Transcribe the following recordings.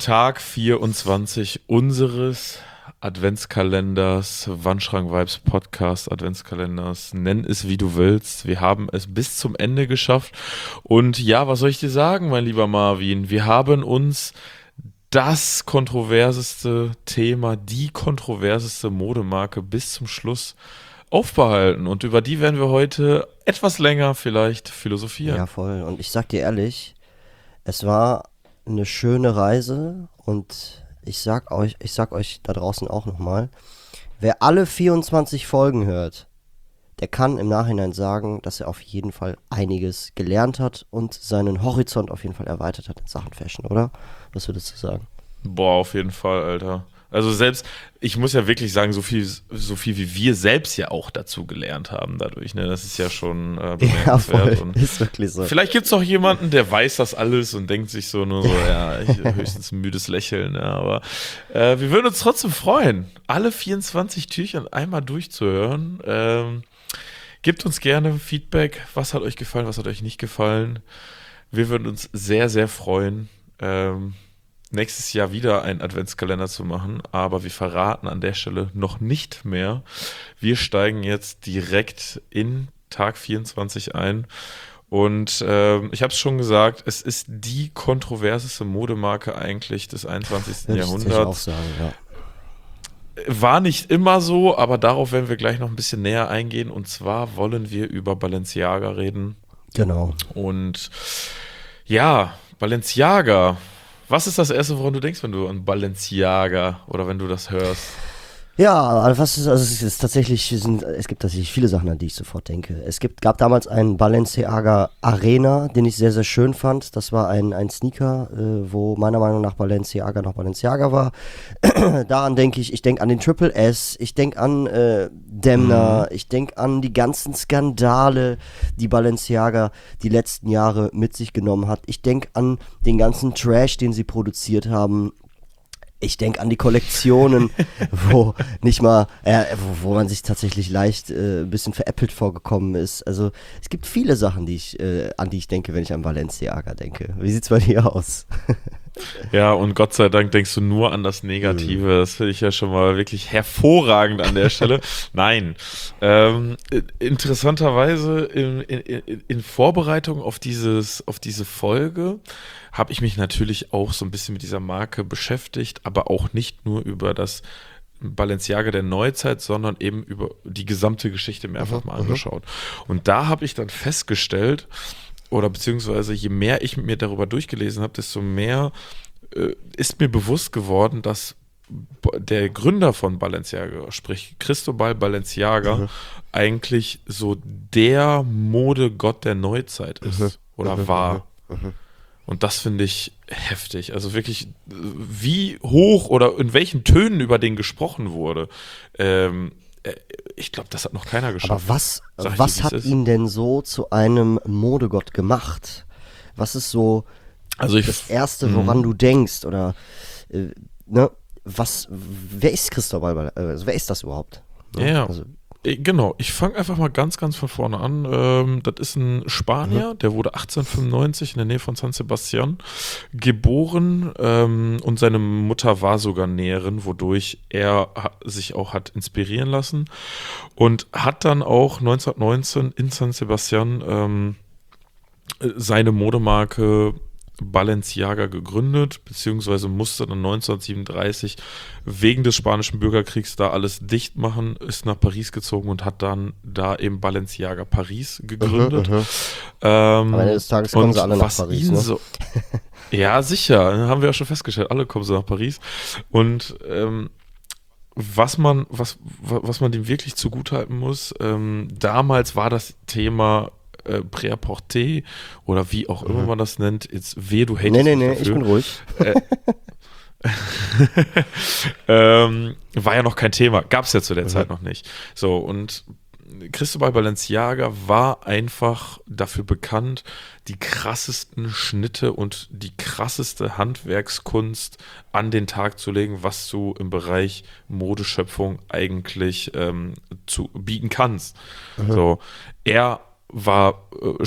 Tag 24 unseres Adventskalenders, Wandschrank-Vibes Podcast Adventskalenders, nenn es wie du willst. Wir haben es bis zum Ende geschafft. Und ja, was soll ich dir sagen, mein lieber Marvin? Wir haben uns das kontroverseste Thema, die kontroverseste Modemarke bis zum Schluss aufbehalten. Und über die werden wir heute etwas länger vielleicht philosophieren. Ja, voll. Und ich sag dir ehrlich, es war eine schöne Reise und ich sag euch da draußen auch nochmal, wer alle 24 Folgen hört, der kann im Nachhinein sagen, dass er auf jeden Fall einiges gelernt hat und seinen Horizont auf jeden Fall erweitert hat in Sachen Fashion, oder? Was würdest du sagen? Boah, auf jeden Fall, Alter. Also selbst, ich muss ja wirklich sagen, so viel wie wir selbst ja auch dazu gelernt haben dadurch, ne? Das ist ja schon Ja, voll. bemerkenswert. Und Ist wirklich so. vielleicht gibt es auch jemanden, der weiß das alles und denkt sich so nur so, ja, höchstens ein müdes Lächeln, ja, aber wir würden uns trotzdem freuen, alle 24 Türchen einmal durchzuhören. Gebt uns gerne Feedback, was hat euch gefallen, was hat euch nicht gefallen. Wir würden uns sehr, sehr freuen, nächstes Jahr wieder einen Adventskalender zu machen, aber wir verraten an der Stelle noch nicht mehr. Wir steigen jetzt direkt in Tag 24 ein und ich habe es schon gesagt, es ist die kontroverseste Modemarke eigentlich des 21. Würde ich sicher auch Jahrhunderts. sagen, ja. War nicht immer so, aber darauf werden wir gleich noch ein bisschen näher eingehen und zwar wollen wir über Balenciaga reden Genau. und ja, Balenciaga. Was ist das Erste, woran du denkst, wenn du an Balenciaga oder wenn du das hörst? Ja, also es ist tatsächlich, es gibt tatsächlich viele Sachen, an die ich sofort denke. Gab damals einen Balenciaga Arena, den ich sehr, sehr schön fand. Das war ein Sneaker, wo meiner Meinung nach Balenciaga noch Balenciaga war. Daran denke ich denke an den Triple S, ich denke an Demna, ich denke an die ganzen Skandale, die Balenciaga die letzten Jahre mit sich genommen hat. Ich denke an den ganzen Trash, den sie produziert haben. Ich denke an die Kollektionen, wo nicht mal, wo man sich tatsächlich leicht ein bisschen veräppelt vorgekommen ist. Also es gibt viele Sachen, an die ich denke, wenn ich an Balenciaga denke. Wie sieht's bei dir aus? Ja, und Gott sei Dank denkst du nur an das Negative. Das finde ich ja schon mal wirklich hervorragend an der Stelle. Nein, interessanterweise in Vorbereitung auf diese Folge habe ich mich natürlich auch so ein bisschen mit dieser Marke beschäftigt, aber auch nicht nur über das Balenciaga der Neuzeit, sondern eben über die gesamte Geschichte mir einfach mal angeschaut. Und da habe ich dann festgestellt, oder beziehungsweise je mehr ich mir darüber durchgelesen habe, desto mehr ist mir bewusst geworden, dass der Gründer von Balenciaga, sprich Cristobal Balenciaga, eigentlich so der Modegott der Neuzeit ist oder war. Und das finde ich heftig. Also wirklich, wie hoch oder in welchen Tönen über den gesprochen wurde. Ich glaube, das hat noch keiner geschafft. Aber was hat ihn denn so zu einem Modegott gemacht? Was ist so das Erste, woran du denkst? Oder, ne? Wer ist Cristobal? Wer ist das überhaupt? Ne? Ja, Also, genau. Ich fange einfach mal ganz, ganz von vorne an. Das ist ein Spanier, der wurde 1895 in der Nähe von San Sebastian geboren und seine Mutter war sogar Näherin, wodurch er sich auch hat inspirieren lassen und hat dann auch 1919 in San Sebastian seine Modemarke Balenciaga gegründet, beziehungsweise musste dann 1937 wegen des Spanischen Bürgerkriegs da alles dicht machen, ist nach Paris gezogen und hat dann da eben Balenciaga Paris gegründet. am Ende des Tages kommen sie alle nach Paris, ne? Ja, sicher, haben wir ja schon festgestellt, alle kommen so nach Paris. Und was man dem wirklich zugutehalten muss, damals war das Thema Prêt-à-porter oder wie auch immer man das nennt, jetzt du hatest mich Nee, dafür. ich bin ruhig. War ja noch kein Thema, gab es ja zu der Zeit noch nicht. So, und Cristobal Balenciaga war einfach dafür bekannt, die krassesten Schnitte und die krasseste Handwerkskunst an den Tag zu legen, was du im Bereich Modeschöpfung eigentlich zu bieten kannst. So, er war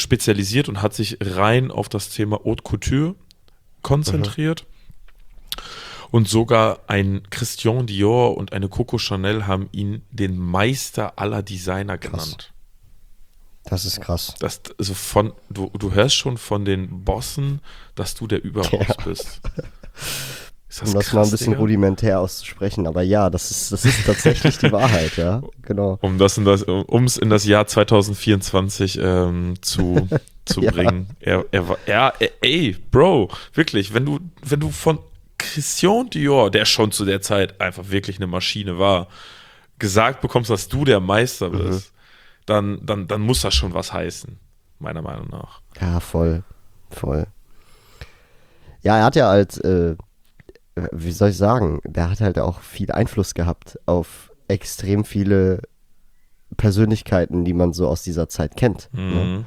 spezialisiert und hat sich rein auf das Thema Haute Couture konzentriert. Und sogar ein Christian Dior und eine Coco Chanel haben ihn den Meister aller Designer genannt. Das ist krass. Also du hörst schon von den Bossen, dass du der Überboss bist. Ist Um das krass, mal ein bisschen Digga? rudimentär auszusprechen, aber ja, das ist tatsächlich die Wahrheit, ja, genau. Um es in das Jahr 2024 zu Ja. bringen. Ey, Bro, wirklich, wenn du von Christian Dior, der schon zu der Zeit einfach wirklich eine Maschine war, gesagt bekommst, dass du der Meister bist, dann muss das schon was heißen, meiner Meinung nach. Ja, voll. Ja, er hat ja halt, wie soll ich sagen, der hat halt auch viel Einfluss gehabt auf extrem viele Persönlichkeiten, die man so aus dieser Zeit kennt. Ne?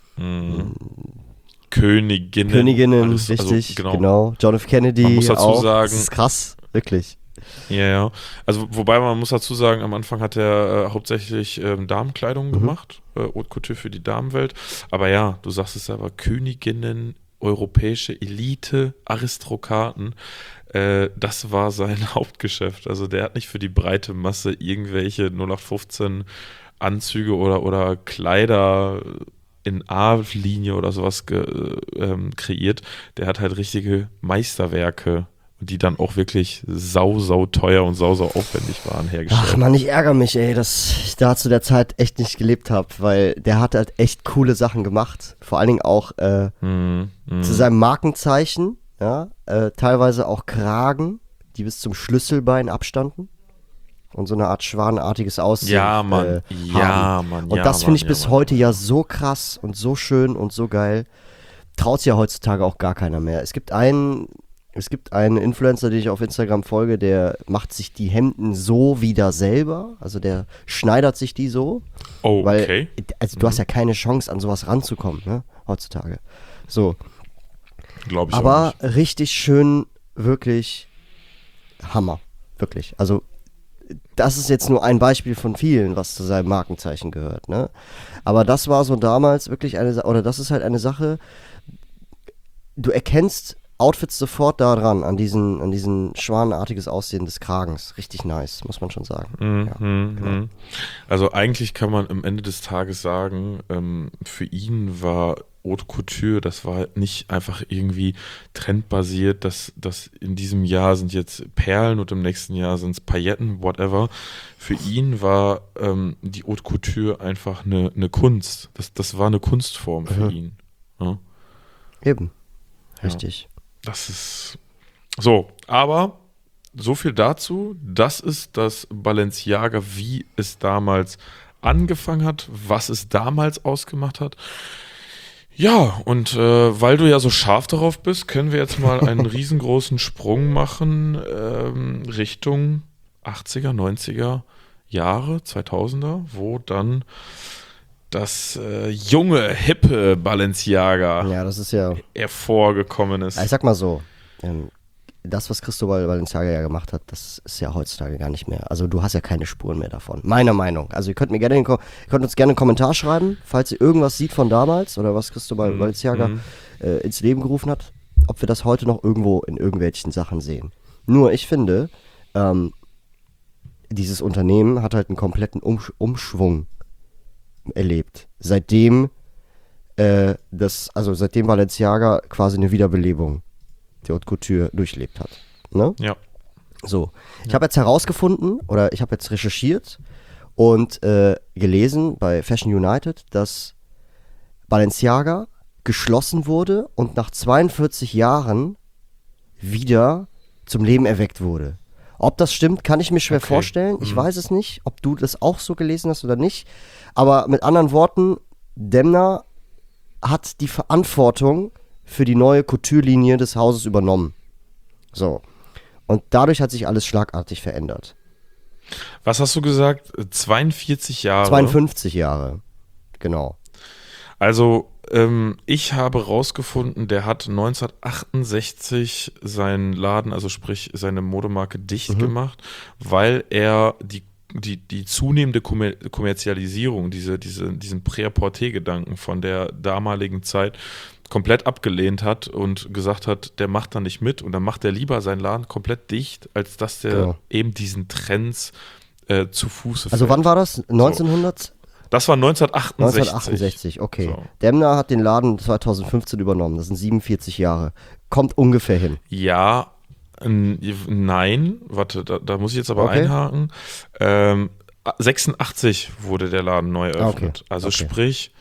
Königinnen, alles, richtig, also, genau. John F. Kennedy Man muss dazu auch. sagen, das ist krass, wirklich. Ja. Also, wobei man muss dazu sagen, am Anfang hat er hauptsächlich Damenkleidung gemacht, Haute Couture für die Damenwelt. Aber ja, du sagst es selber, Königinnen, europäische Elite, Aristokraten, das war sein Hauptgeschäft. Also der hat nicht für die breite Masse irgendwelche 0815 Anzüge oder Kleider in A-Linie oder sowas kreiert. Der hat halt richtige Meisterwerke, die dann auch wirklich sau teuer und sau aufwendig waren, hergestellt. Ach man, ich ärgere mich, ey, dass ich da zu der Zeit echt nicht gelebt habe, weil der hat halt echt coole Sachen gemacht. Vor allen Dingen auch zu seinem Markenzeichen, ja, teilweise auch Kragen, die bis zum Schlüsselbein abstanden und so eine Art schwanenartiges Aussehen Ja, Mann. haben. Und das finde ich bis heute ja so krass und so schön und so geil. Traut sich ja heutzutage auch gar keiner mehr. Es gibt einen Influencer, den ich auf Instagram folge, der macht sich die Hemden so wieder selber. Also der schneidert sich die so. Oh, weil, okay. Also du hast ja keine Chance, an sowas ranzukommen, ne, heutzutage. So. Glaube ich Aber auch nicht. richtig schön, wirklich Hammer. Wirklich. Also das ist jetzt nur ein Beispiel von vielen, was zu seinem Markenzeichen gehört, ne? Aber das war so damals wirklich das ist halt eine Sache, du erkennst Outfits sofort daran, an diesen schwanenartiges Aussehen des Kragens. Richtig nice, muss man schon sagen. Genau. Also eigentlich kann man am Ende des Tages sagen, für ihn war Haute Couture, das war halt nicht einfach irgendwie trendbasiert, dass in diesem Jahr sind jetzt Perlen und im nächsten Jahr sind es Pailletten, whatever. Für ihn war die Haute Couture einfach eine Kunst. Das war eine Kunstform für ihn. Ja? Eben. Ja. Richtig. Das ist so, aber so viel dazu. Das ist das Balenciaga, wie es damals angefangen hat, was es damals ausgemacht hat. Ja, und weil du ja so scharf darauf bist, können wir jetzt mal einen riesengroßen Sprung machen Richtung 80er, 90er Jahre, 2000er, wo dann das junge, hippe Balenciaga Ja, das ist ja, hervorgekommen ist. ich sag mal so, das, was Cristobal Balenciaga ja gemacht hat, das ist ja heutzutage gar nicht mehr. Also du hast ja keine Spuren mehr davon. Meiner Meinung. Also ihr könnt uns gerne einen Kommentar schreiben, falls ihr irgendwas seht von damals oder was Cristobal Balenciaga ins Leben gerufen hat, ob wir das heute noch irgendwo in irgendwelchen Sachen sehen. Nur ich finde, dieses Unternehmen hat halt einen kompletten Umschwung erlebt. Seitdem Balenciaga quasi eine Wiederbelebung der Haute Couture durchlebt hat. Ne? Ja. So, ich habe jetzt herausgefunden oder ich habe jetzt recherchiert und gelesen bei Fashion United, dass Balenciaga geschlossen wurde und nach 42 Jahren wieder zum Leben erweckt wurde. Ob das stimmt, kann ich mir schwer vorstellen. Ich weiß es nicht, ob du das auch so gelesen hast oder nicht. Aber mit anderen Worten, Demna hat die Verantwortung für die neue Couture-Linie des Hauses übernommen. So. Und dadurch hat sich alles schlagartig verändert. Was hast du gesagt? 42 Jahre? 52 Jahre. Genau. Also, ich habe rausgefunden, der hat 1968 seinen Laden, also sprich seine Modemarke dicht gemacht, weil er die zunehmende Kommerzialisierung, diesen Prêt-à-porter-Gedanken von der damaligen Zeit komplett abgelehnt hat und gesagt hat, der macht da nicht mit und dann macht er lieber seinen Laden komplett dicht, als dass der eben diesen Trends zu Fuße fällt. Also wann war das? 1900? Das war 1968. 1968, okay. So. Demna hat den Laden 2015 übernommen, das sind 47 Jahre. Kommt ungefähr hin. Ja, nein, warte, da muss ich jetzt aber einhaken. 86 wurde der Laden neu eröffnet. Also sprich,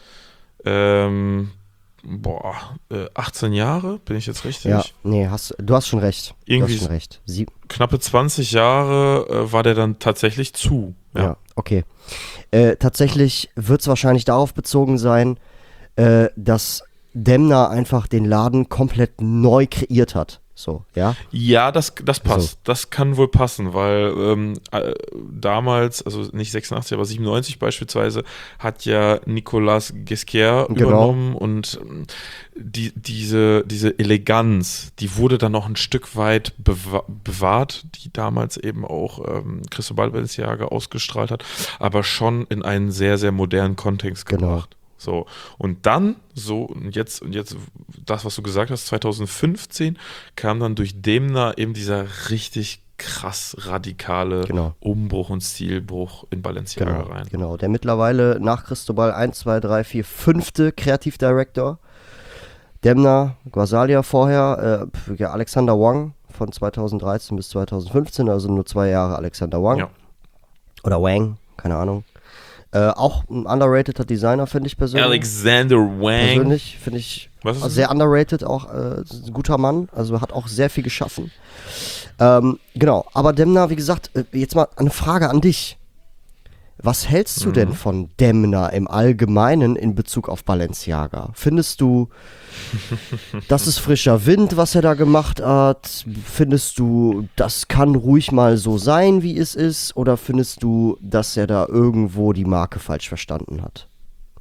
18 Jahre, bin ich jetzt richtig? Ja, nee, du hast schon recht. Irgendwie du hast schon recht. Knappe 20 Jahre war der dann tatsächlich zu. Ja, okay. Tatsächlich wird es wahrscheinlich darauf bezogen sein, dass Demna einfach den Laden komplett neu kreiert hat. So, ja? Ja, das passt. So. Das kann wohl passen, weil damals, also nicht 86, aber 97 beispielsweise, hat ja Nicolas Ghesquière übernommen und diese Eleganz, die wurde dann noch ein Stück weit bewahrt, die damals eben auch Cristobal Balenciaga ausgestrahlt hat, aber schon in einen sehr, sehr modernen Kontext gebracht. So, und dann, und jetzt das, was du gesagt hast, 2015 kam dann durch Demna eben dieser richtig krass radikale Umbruch und Stilbruch in Balenciaga rein. Genau, der mittlerweile nach Cristobal 1, 2, 3, 4, 5. Kreativdirektor. Demna, Gvasalia vorher, Alexander Wang von 2013 bis 2015, also nur 2 Jahre Alexander Wang. Ja. Oder Wang, keine Ahnung. Auch ein underrateder Designer, finde ich persönlich. Alexander Wang. Persönlich finde ich sehr underrated, auch ein guter Mann, also hat auch sehr viel geschaffen. Genau, aber Demna, wie gesagt, jetzt mal eine Frage an dich. Was hältst du denn von Demna im Allgemeinen in Bezug auf Balenciaga? Findest du, das ist frischer Wind, was er da gemacht hat? Findest du, das kann ruhig mal so sein, wie es ist? Oder findest du, dass er da irgendwo die Marke falsch verstanden hat?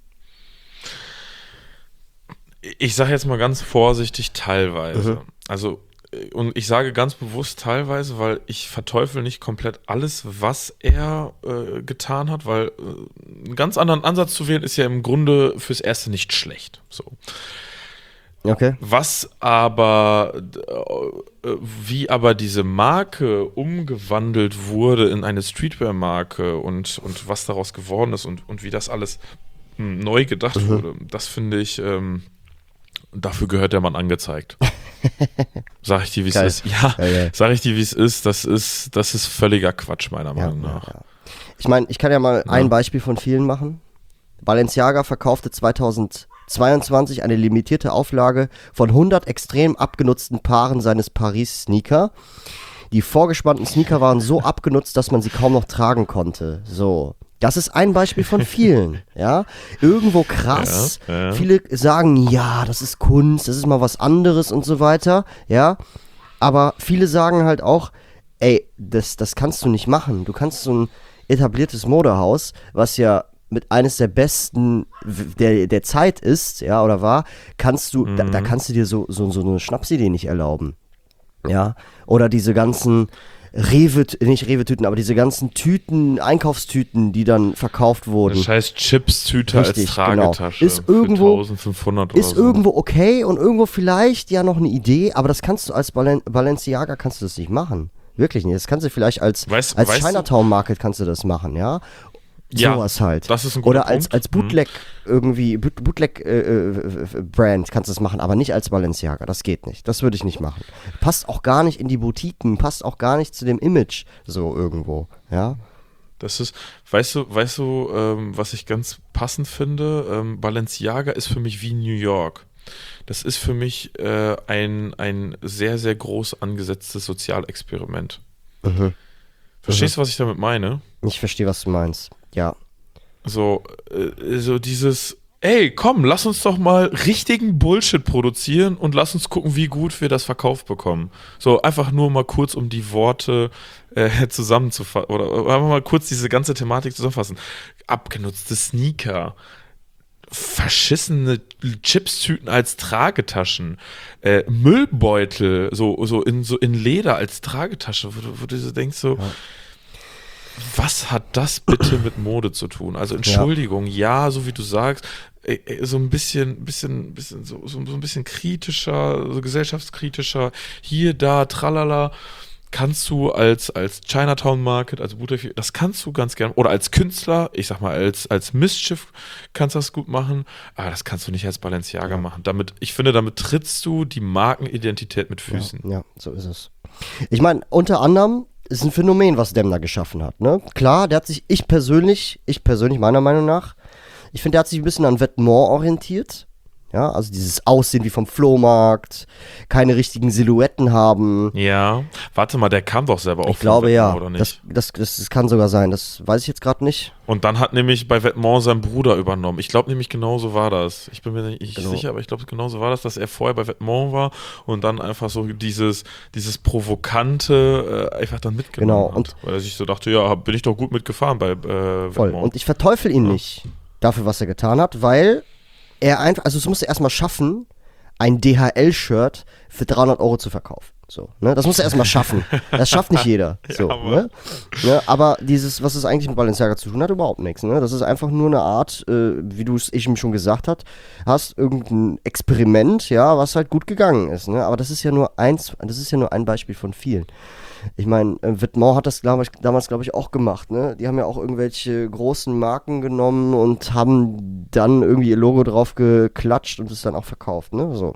Ich sage jetzt mal ganz vorsichtig teilweise. Also, und ich sage ganz bewusst teilweise, weil ich verteufel nicht komplett alles, was er getan hat, weil einen ganz anderen Ansatz zu wählen ist ja im Grunde fürs Erste nicht schlecht. So. Okay. Wie aber diese Marke umgewandelt wurde in eine Streetwear-Marke und was daraus geworden ist und wie das alles neu gedacht wurde, das finde ich, dafür gehört der Mann angezeigt. Sag ich dir, wie es ist. Ja, sag ich dir, wie es ist. Das ist völliger Quatsch, meiner Meinung nach. Ja. Ich meine, ich kann ja mal ein Beispiel von vielen machen. Balenciaga verkaufte 2022 eine limitierte Auflage von 100 extrem abgenutzten Paaren seines Paris-Sneaker. Die vorgespannten Sneaker waren so abgenutzt, dass man sie kaum noch tragen konnte. So. Das ist ein Beispiel von vielen, ja. Irgendwo krass. Ja. Viele sagen, ja, das ist Kunst, das ist mal was anderes und so weiter, ja. Aber viele sagen halt auch, ey, das kannst du nicht machen. Du kannst so ein etabliertes Modehaus, was ja mit eines der besten der Zeit ist, ja, oder war, kannst du, da kannst du dir so eine Schnapsidee nicht erlauben, ja. Oder diese ganzen nicht Rewe-Tüten, aber diese ganzen Tüten, Einkaufstüten, die dann verkauft wurden. Eine scheiß Chips-Tüte als Tragetasche. Ist irgendwo, für 1500 oder ist so. Irgendwo okay und irgendwo vielleicht ja noch eine Idee, aber das kannst du als Balenciaga kannst du das nicht machen. Wirklich nicht. Das kannst du vielleicht als Chinatown-Market kannst du das machen, ja. Sowas halt. Das ist ein guter Oder als Bootleg Brand kannst du es machen, aber nicht als Balenciaga. Das geht nicht. Das würde ich nicht machen. Passt auch gar nicht in die Boutiquen, passt auch gar nicht zu dem Image so irgendwo, ja. Das ist, weißt du, was ich ganz passend finde? Balenciaga ist für mich wie New York. Das ist für mich ein sehr, sehr groß angesetztes Sozialexperiment. Verstehst du, was ich damit meine? Ich verstehe, was du meinst. Ja. So dieses, ey, komm, lass uns doch mal richtigen Bullshit produzieren und lass uns gucken, wie gut wir das verkauft bekommen. So, einfach nur mal kurz, um die Worte zusammenzufassen, oder einfach mal kurz diese ganze Thematik zusammenfassen. Abgenutzte Sneaker, verschissene Chipstüten als Tragetaschen, Müllbeutel, so in Leder als Tragetasche, wo du so denkst, so. Ja. was hat das bitte mit Mode zu tun? Also Entschuldigung, ja, so wie du sagst, so ein bisschen so ein bisschen kritischer, so gesellschaftskritischer, hier, da, tralala, kannst du als Chinatown Market, als Butterfly, das kannst du ganz gern, oder als Künstler, ich sag mal, als Mischief kannst du das gut machen, aber das kannst du nicht als Balenciaga machen. Ich finde, damit trittst du die Markenidentität mit Füßen. Ja, so ist es. Ich meine, unter anderem ist ein Phänomen, was Demna geschaffen hat, ne? Klar, der hat sich, ich persönlich meiner Meinung nach, ich finde, der hat sich ein bisschen an Vêtements orientiert. Ja, also dieses Aussehen wie vom Flohmarkt, keine richtigen Silhouetten haben. Ja, warte mal, der kam doch selber auf. Ich glaube, ja. Oder nicht? Das kann sogar sein, das weiß ich jetzt gerade nicht. Und dann hat nämlich bei Vêtements sein Bruder übernommen. Ich glaube nämlich, genau so war das. Ich bin mir nicht Genau. sicher, aber ich glaube, genau so war das, dass er vorher bei Vêtements war und dann einfach so dieses Provokante einfach dann mitgenommen Genau, hat. Weil er sich so dachte, ja, bin ich doch gut mitgefahren bei Voll. Vêtements. Und ich verteufel ihn nicht dafür, was er getan hat, weil er einfach, also es musste er erstmal schaffen, ein DHL-Shirt für 300 Euro zu verkaufen. So, ne? Das muss er erstmal schaffen. Das schafft nicht jeder. So, ne? Aber dieses, was es eigentlich mit Balenciaga zu tun hat, überhaupt nichts. Ne? Das ist einfach nur eine Art, wie du es eben schon gesagt hast, irgendein Experiment, ja, was halt gut gegangen ist. Ne? Aber das ist ja nur ein Beispiel von vielen. Ich meine, Vêtements hat das damals, glaube ich, auch gemacht. Ne? Die haben ja auch irgendwelche großen Marken genommen und haben dann irgendwie ihr Logo drauf geklatscht und es dann auch verkauft. Ne? So.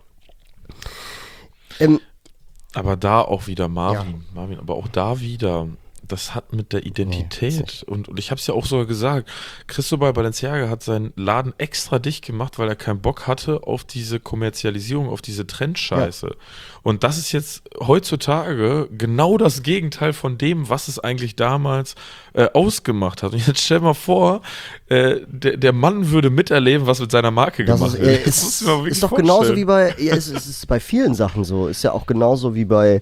Aber da auch wieder Marvin, aber auch da wieder, das hat mit der Identität und ich habe es ja auch sogar gesagt, Cristobal Balenciaga hat seinen Laden extra dicht gemacht, weil er keinen Bock hatte auf diese Kommerzialisierung, auf diese Trendscheiße. Ja. Und das ist jetzt heutzutage genau das Gegenteil von dem, was es eigentlich damals ausgemacht hat. Und jetzt stell mal vor, der Mann würde miterleben, was mit seiner Marke gemacht wird. Das ist doch genauso wie bei, es ist bei vielen Sachen so, ist ja auch genauso wie bei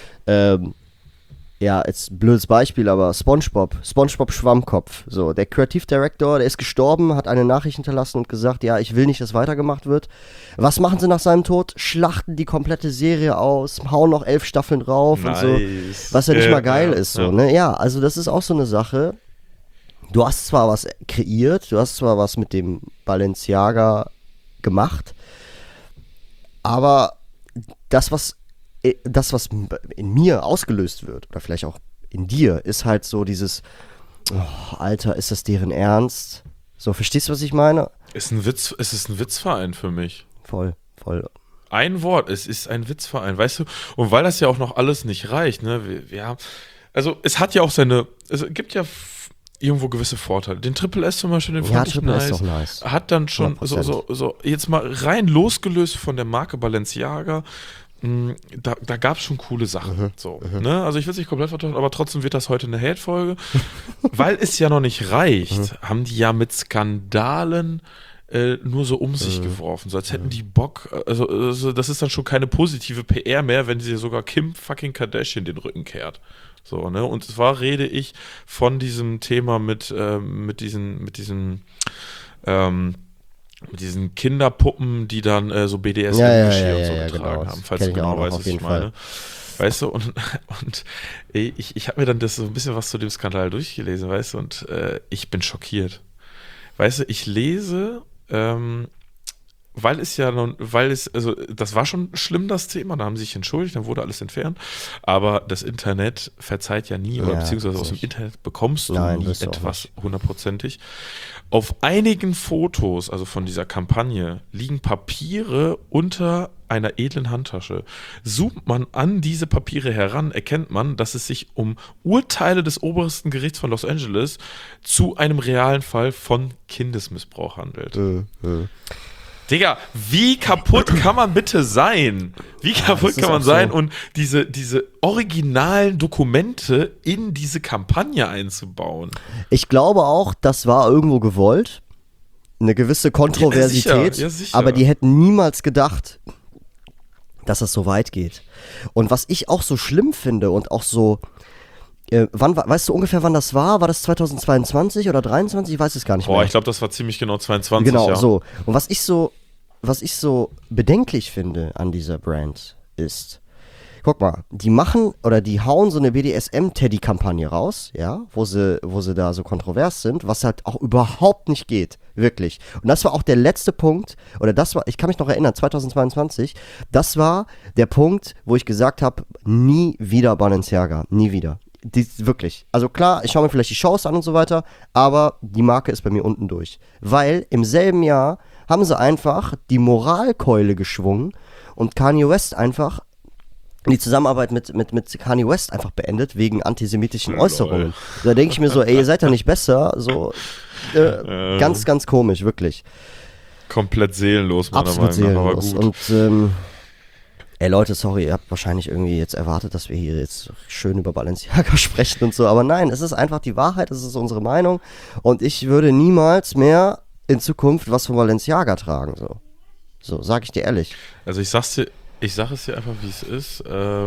ja, jetzt ein blödes Beispiel, aber SpongeBob Schwammkopf. So, der Creative Director, der ist gestorben, hat eine Nachricht hinterlassen und gesagt, ja, ich will nicht, dass weitergemacht wird. Was machen sie nach seinem Tod? Schlachten die komplette Serie aus, hauen noch 11 Staffeln drauf und so. Was ja nicht mal geil ist, so, ne? Ja, also das ist auch so eine Sache. Du hast zwar was kreiert, du hast zwar was mit dem Balenciaga gemacht, aber das, was in mir ausgelöst wird, oder vielleicht auch in dir, ist halt so dieses, oh, Alter, ist das deren Ernst? So, verstehst du, was ich meine? Es ist ein Witzverein für mich. Voll. Ein Wort, es ist ein Witzverein, weißt du? Und weil das ja auch noch alles nicht reicht, ne? Also es hat ja auch es gibt ja irgendwo gewisse Vorteile. Den Triple S zum Beispiel, den fand ich Triple nice. S ist doch nice. Hat dann schon 100%. so jetzt mal rein losgelöst von der Marke Balenciaga, da gab es schon coole Sachen. Ne? Also ich will es nicht komplett verteufeln, aber trotzdem wird das heute eine Hate-Folge. Weil es ja noch nicht reicht, haben die ja mit Skandalen nur so um sich geworfen. So als hätten die Bock, also das ist dann schon keine positive PR mehr, wenn sie sogar Kim fucking Kardashian den Rücken kehrt. So, ne? Und zwar rede ich von diesem Thema mit diesen Kinderpuppen, die dann so BDSM-Geschirr und so getragen haben, falls du genau weißt, was ich meine. Weißt du, und ich habe mir dann das so ein bisschen was zu dem Skandal durchgelesen, weißt du, und ich bin schockiert. Weißt du, ich lese, also das war schon schlimm, das Thema, da haben sie sich entschuldigt, dann wurde alles entfernt, aber das Internet verzeiht ja nie, oder beziehungsweise aus dem Internet bekommst du nie etwas hundertprozentig. Auf einigen Fotos, also von dieser Kampagne, liegen Papiere unter einer edlen Handtasche. Zoomt man an diese Papiere heran, erkennt man, dass es sich um Urteile des obersten Gerichts von Los Angeles zu einem realen Fall von Kindesmissbrauch handelt. Digga, wie kaputt kann man bitte sein? Wie kaputt kann man sein, und diese originalen Dokumente in diese Kampagne einzubauen? Ich glaube auch, das war irgendwo gewollt. Eine gewisse Kontroversität. Ja, sicher. Aber die hätten niemals gedacht, dass das so weit geht. Und was ich auch so schlimm finde und auch so, weißt du ungefähr, wann das war? War das 2022 oder 2023? Ich weiß es gar nicht mehr. Boah, ich glaube, das war ziemlich genau 22, genau, ja. So. Und was ich so bedenklich finde an dieser Brand ist, guck mal, die machen oder die hauen so eine BDSM-Teddy-Kampagne raus, ja, wo sie da so kontrovers sind, was halt auch überhaupt nicht geht, wirklich. Und das war auch der letzte Punkt, oder das war, ich kann mich noch erinnern, 2022, das war der Punkt, wo ich gesagt habe, nie wieder Balenciaga, nie wieder. Wirklich. Also klar, ich schaue mir vielleicht die Shows an und so weiter, aber die Marke ist bei mir unten durch. Weil im selben Jahr haben sie einfach die Moralkeule geschwungen und Kanye West einfach die Zusammenarbeit mit Kanye West einfach beendet, wegen antisemitischen Äußerungen. Da denke ich mir so, ey, ihr seid ja nicht besser, so ganz, ganz komisch, wirklich. Komplett seelenlos, meiner Absolut Meinung nach, aber seelenlos. gut. Und ey Leute, sorry, ihr habt wahrscheinlich irgendwie jetzt erwartet, dass wir hier jetzt schön über Balenciaga sprechen und so, aber nein, es ist einfach die Wahrheit, es ist unsere Meinung und ich würde niemals mehr in Zukunft was von Balenciaga tragen, so sag ich dir ehrlich. Also ich sag es dir einfach, wie es ist,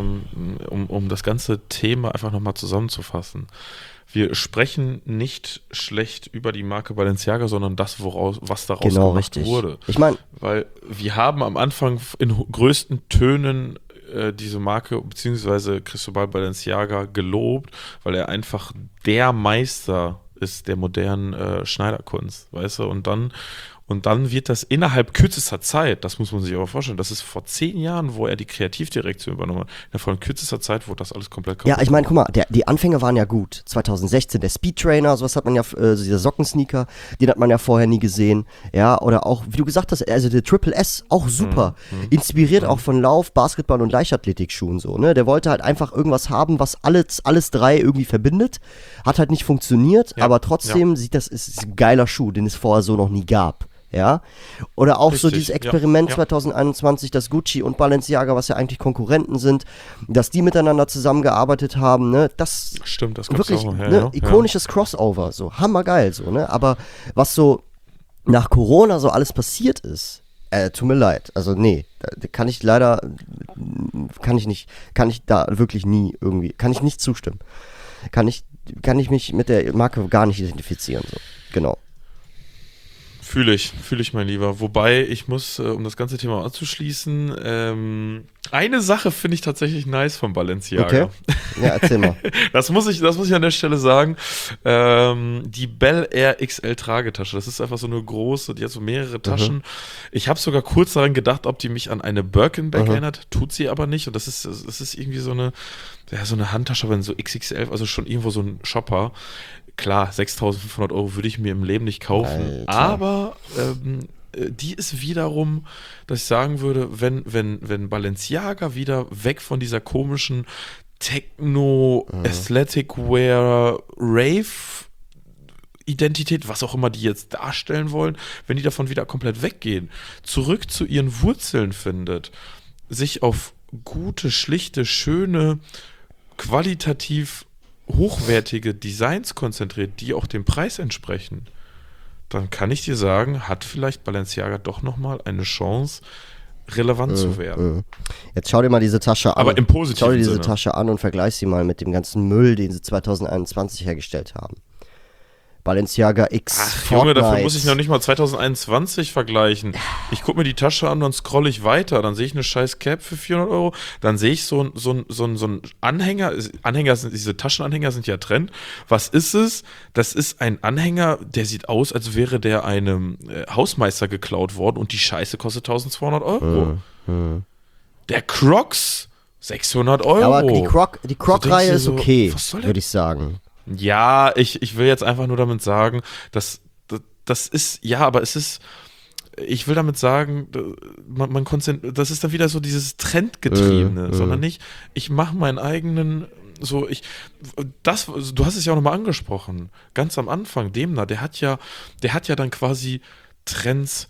um das ganze Thema einfach nochmal zusammenzufassen. Wir sprechen nicht schlecht über die Marke Balenciaga, sondern das, was daraus genau, gemacht richtig. wurde. Ich meine, weil wir haben am Anfang in größten Tönen diese Marke bzw. Cristobal Balenciaga gelobt, weil er einfach der Meister ist der modernen Schneiderkunst, weißt du, und dann wird das innerhalb kürzester Zeit, das muss man sich aber vorstellen, das ist vor 10 Jahren, wo er die Kreativdirektion übernommen hat, innerhalb kürzester Zeit wurde das alles komplett kaputt. ja, ich meine, guck mal, die Anfänge waren ja gut. 2016 der Speedtrainer, sowas hat man ja, dieser Sockensneaker, den hat man ja vorher nie gesehen. Ja, oder auch, wie du gesagt hast, also der Triple S, auch super. Inspiriert auch von Lauf, Basketball und Leichtathletikschuhen so, ne? Der wollte halt einfach irgendwas haben, was alles drei irgendwie verbindet. Hat halt nicht funktioniert, aber trotzdem ist ein geiler Schuh, den es vorher so noch nie gab. Ja, oder auch so dieses Experiment 2021, dass Gucci und Balenciaga, was ja eigentlich Konkurrenten sind, dass die miteinander zusammengearbeitet haben, ne, das stimmt, das gab's wirklich auch noch, ne, ikonisches Crossover, so hammergeil, so, ne, aber was so nach Corona so alles passiert ist, tut mir leid, also nee, da kann ich da wirklich nie irgendwie, kann ich nicht zustimmen, kann ich mich mit der Marke gar nicht identifizieren, so, genau. Fühle ich, mein Lieber. Wobei, ich muss, um das ganze Thema abzuschließen, eine Sache finde ich tatsächlich nice von Balenciaga. Okay. Ja, erzähl mal. Das muss ich an der Stelle sagen. Die Bel Air XL Tragetasche. Das ist einfach so eine große, die hat so mehrere Taschen. Ich habe sogar kurz daran gedacht, ob die mich an eine Birkenbag erinnert. Tut sie aber nicht. Und das ist irgendwie so eine Handtasche, wenn so XXL, also schon irgendwo so ein Shopper. Klar, 6.500 € würde ich mir im Leben nicht kaufen, Alter. Aber die ist wiederum, dass ich sagen würde, wenn Balenciaga wieder weg von dieser komischen Techno, Athletic Wear, Rave Identität, was auch immer die jetzt darstellen wollen, wenn die davon wieder komplett weggehen, zurück zu ihren Wurzeln findet, sich auf gute, schlichte, schöne, qualitativ hochwertige Designs konzentriert, die auch dem Preis entsprechen, dann kann ich dir sagen, hat vielleicht Balenciaga doch nochmal eine Chance, relevant zu werden. Jetzt schau dir mal diese Tasche an. Aber im positiven Schau dir diese Sinne. Tasche an und vergleich sie mal mit dem ganzen Müll, den sie 2021 hergestellt haben. Balenciaga X. Ach, Junge, dafür muss ich noch nicht mal 2021 vergleichen. Ich gucke mir die Tasche an, dann scrolle ich weiter, dann sehe ich eine scheiß Cap für 400 €, dann sehe ich so ein Anhänger, diese Taschenanhänger sind ja Trend. Was ist es? Das ist ein Anhänger, der sieht aus, als wäre der einem Hausmeister geklaut worden und die Scheiße kostet 1.200 €. Der Crocs 600 €. Ja, aber die Croc-Reihe ist so, okay, würde ich sagen. Ja, ich will jetzt einfach nur damit sagen, das ist, ja, aber es ist, ich will damit sagen, das ist dann wieder so dieses Trendgetriebene, sondern nicht, ich mache meinen eigenen, du hast es ja auch nochmal angesprochen, ganz am Anfang, Demna, der hat ja dann quasi Trends,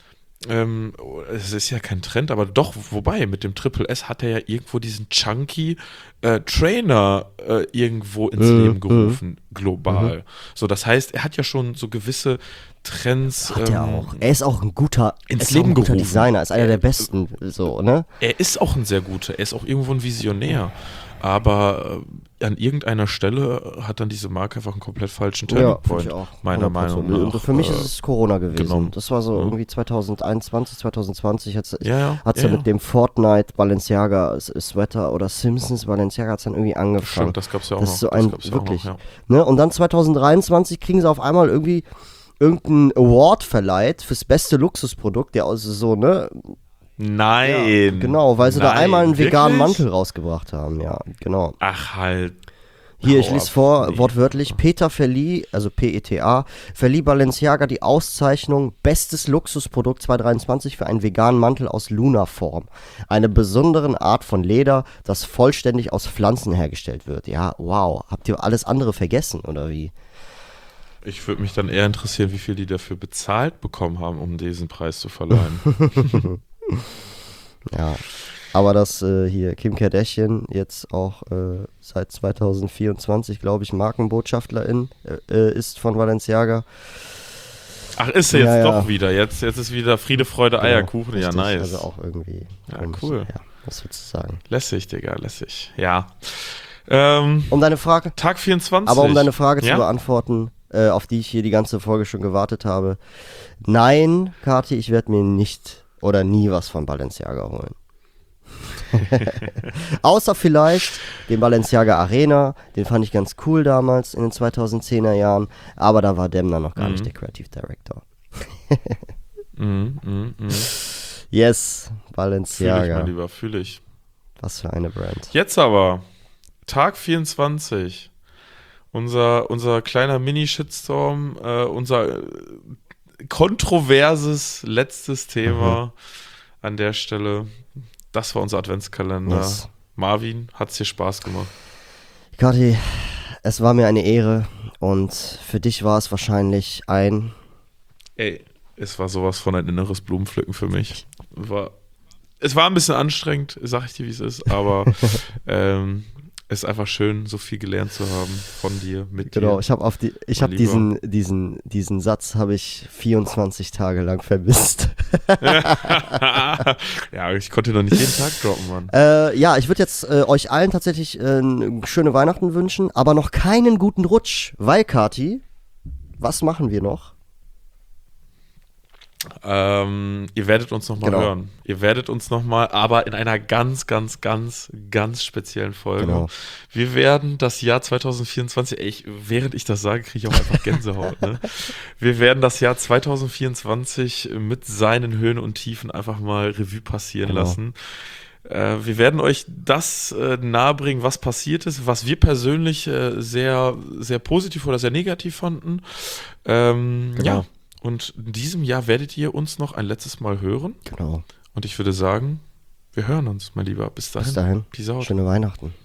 es ist ja kein Trend, aber doch, wobei, mit dem Triple S hat er ja irgendwo diesen chunky Trainer irgendwo ins Leben gerufen, global. So, das heißt, er hat ja schon so gewisse Trends. Hat er auch. Er ist auch ein guter, gerufen. Designer, ist einer der besten, so, ne? Er ist auch ein sehr guter, er ist auch irgendwo ein Visionär. Aber an irgendeiner Stelle hat dann diese Marke einfach einen komplett falschen Ja, Turning finde Point, ich auch. meiner 100%. Meinung Und nach. für mich ist es Corona gewesen. genau. Das war so irgendwie 2021, 2020 hat's Ja, ja mit dem Fortnite Balenciaga Sweater oder Simpsons Balenciaga hat's dann irgendwie angefangen. Stimmt, das gab's ja auch Das noch. ist so Das ein, gab's ja auch wirklich, noch, ja. ne? Und dann 2023 kriegen sie auf einmal irgendwie irgendeinen Award verleiht fürs beste Luxusprodukt, der also so, ne? Nein. Genau, weil sie da Nein, einmal einen veganen wirklich? Mantel rausgebracht haben, ja, genau. Ach halt. Hier, ich Hau lese ab. vor, Nee. wortwörtlich, Peter verlieh, also PETA, verlieh Balenciaga die Auszeichnung Bestes Luxusprodukt 2023 für einen veganen Mantel aus Lunaform. Eine besondere Art von Leder, das vollständig aus Pflanzen hergestellt wird. Ja, wow. Habt ihr alles andere vergessen, oder wie? Ich würde mich dann eher interessieren, wie viel die dafür bezahlt bekommen haben, um diesen Preis zu verleihen. Ja. Aber dass hier Kim Kardashian jetzt auch seit 2024, glaube ich, Markenbotschafterin ist von Balenciaga. Ach, ist er jetzt Ja, ja. doch wieder. Jetzt ist wieder Friede, Freude, Eierkuchen. Ja, Richtig, nice. Also auch irgendwie Ja, komisch. cool. Ja, was würdest du sagen? Lässig, Digga, lässig. Ja. Um deine Frage, Tag 24. aber um deine Frage Ja? zu beantworten, auf die ich hier die ganze Folge schon gewartet habe. Nein, Kathi, ich werde mir nicht oder nie was von Balenciaga holen. Außer vielleicht den Balenciaga Arena, den fand ich ganz cool damals in den 2010er Jahren, aber da war Demna noch gar nicht der Creative Director. Yes, Fühle ich, Balenciaga, mein Lieber, fühle ich. was für eine Brand. Jetzt aber, Tag 24. Unser kleiner Mini-Shitstorm, unser kontroverses letztes Thema an der Stelle. Das war unser Adventskalender. Yes. Marvin, hat's dir Spaß gemacht? Kathi, es war mir eine Ehre und für dich war es wahrscheinlich ein... Ey, es war sowas von ein inneres Blumenpflücken für mich. Es war ein bisschen anstrengend, sag ich dir, wie es ist, aber es ist einfach schön, so viel gelernt zu haben von dir, mit Genau, dir. ich habe diesen Satz habe ich 24 Tage lang vermisst. Ja, ich konnte noch nicht jeden Tag droppen, Mann. Ja, ich würde jetzt euch allen tatsächlich schöne Weihnachten wünschen, aber noch keinen guten Rutsch, weil, Kathi, was machen wir noch? Ihr werdet uns nochmal Genau. hören. Ihr werdet uns nochmal, aber in einer ganz, ganz, ganz, ganz speziellen Folge. Genau. Wir werden das Jahr 2024, während ich das sage, kriege ich auch einfach Gänsehaut. Ne? Wir werden das Jahr 2024 mit seinen Höhen und Tiefen einfach mal Revue passieren Genau. lassen. Wir werden euch das nahebringen, was passiert ist, was wir persönlich sehr, sehr positiv oder sehr negativ fanden. Ja. Und in diesem Jahr werdet ihr uns noch ein letztes Mal hören. Genau. Und ich würde sagen, wir hören uns, mein Lieber. Bis dahin. Bis dahin. Peace out. Schöne Weihnachten.